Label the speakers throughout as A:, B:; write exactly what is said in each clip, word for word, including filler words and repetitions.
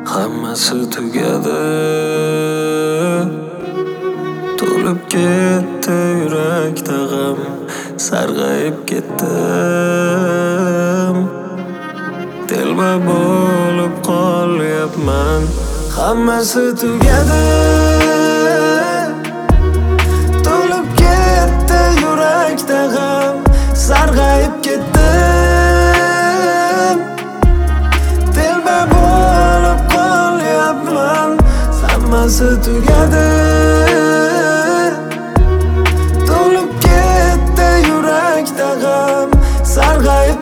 A: Hammasi tugadi. To'lib ketdi yurakda g'am, sarg'ayib ketdim. Telba bo'lib qolyapman. Hammasi tugadi. To'lib ketdi yurakda g'am, sarg'ayib ketdim. Telba bo'lib qolyapman. Hammasi tugadi. To'lib ketdi yurakda g'am, sarg'ayib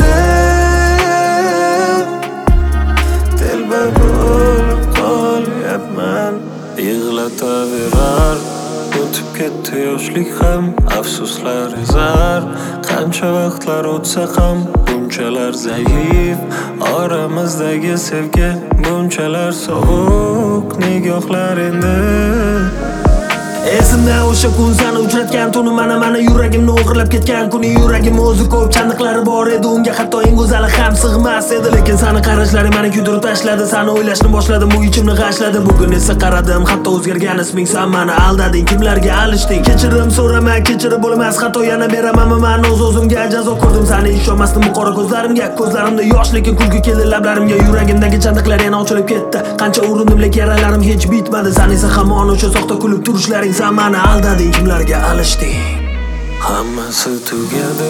A: ketdim. Telba bo'lib qolyapman. Yig'lataverar, o'tib ketdi yoshlik ham, afsuslar ezar. Qancha vaqtlar o'tsa ham bunchalar zaif, oramizdagi sevgi bunchalar sovuq nigohlar endi.
B: Esimda o'sha kun seni uchratgan tuni, mana mana yuragimni o'g'irlab ketgan kuni. Yuragim o'zi ko'p chandiqlari bor edi, unga hatto eng go'zali ham sig'mas edi. Lekin seni qarashlaring meni kuydirib tashladi, seni o'ylashni boshladim, bu ichimni g'ashladi. Bugun esa qaradim, hatto o'zgargan isming, sen meni aldading, kimlarga alishding. Kechirim so'rama, kechirib bo'lmas, xato yana beramanmi men o'z-o'zimga jazo ko'rdim. Seni ishonmasdim bu qora ko'zlarimga, ko'zlarimda yosh lekin kulgi keldi lablarimga. Yuragimdagi chandiqlar yana ochilib ketdi, qancha urindim lekin yaralarim hech bitmadi. Sen esa hamon o'sha soxta kulib turishlaring, sen meni aldading, kimlarga alishding.
A: Hammasi tugadi.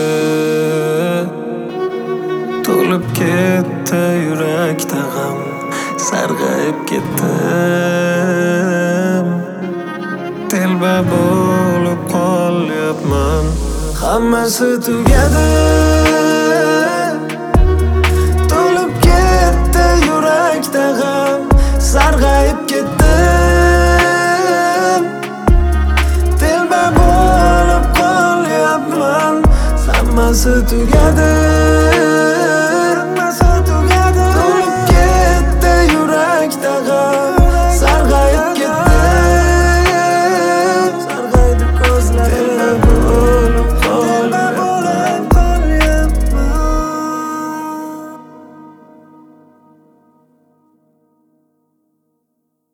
A: To'lib ketdi yurakda g'am, sarg'ayib ketdim. Telba bo'lib qolyapman. Hammasi tugadi. To'lib ketdi yurakda g'am, sarg'ayib ketdim. Telba bo'lib qolyapman. Hammasi tugadi.